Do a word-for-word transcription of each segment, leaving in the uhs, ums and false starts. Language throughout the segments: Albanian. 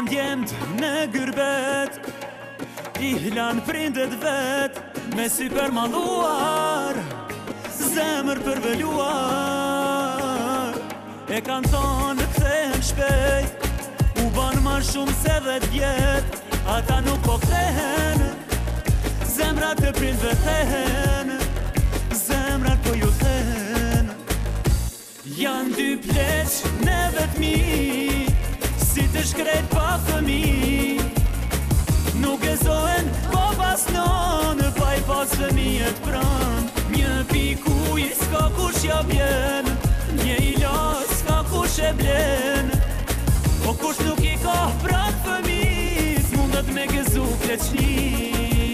Kan djemt në gërbet, i hlan prindet vet, me sy për maluar, zemër përveluar. E kan thonë kthehen shpejt, u ban ma shumë se dhet vjet, ata nuk po kthehen, zemrat të prindve thehen, zemrat po ju thehen. Jan dy pleq në vetmi, si të shkrejt pa fëmi, nuk e zohen po pas nonë, pa i pas fëmijet pranë. Një piku i s'ka kush ja bjen, një i las s'ka kush e blen, po kush nuk i ka pranë fëmis, mundet me gëzu pleqnin.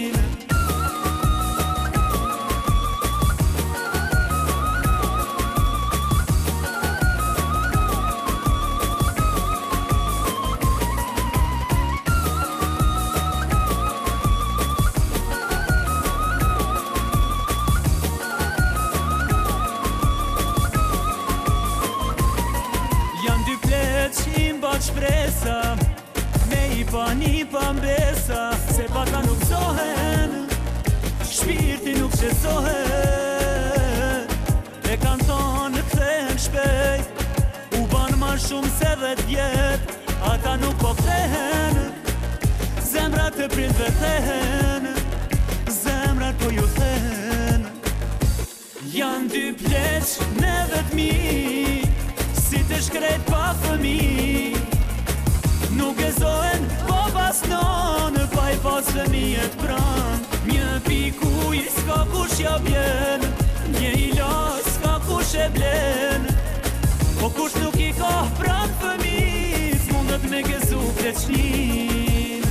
Qim bat shpresa, me i pa një pa mbesa, se pata nuk zohen, shpirti nuk qesohen. E kan thonë kthehen shpejt, u ban ma shumë se dhet vjet, ata nuk po kthehen, zemrat të prindve thehen, zemrat po ju thehen. Jan dy pleq në vetmi, si të shkrejt pa fëmi, nuk e zohen po pas nonë, pa i pas fëmijet pranë. Një piku i s'ka kush ja bjen, një i las s'ka kush e blen, po kush nuk i ka pranë fëmis, mundet me gëzu pleqnin.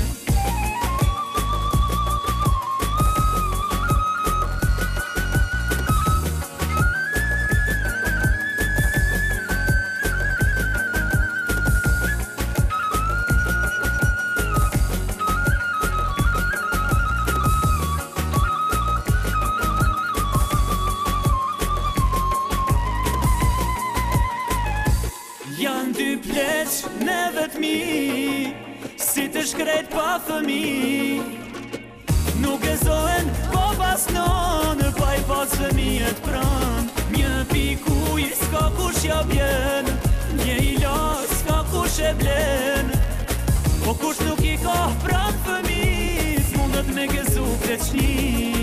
Jan dy pleq në vetmi, si të shkrejt pa fëmi, nuk e zohen po pas nonë, pa i pas fëmijet pranë. Një piku i s'ka kush ja bjen, një i las s'ka kush e blen, po kush nuk i ka pranë fëmis, mundet me gëzu pleqnin.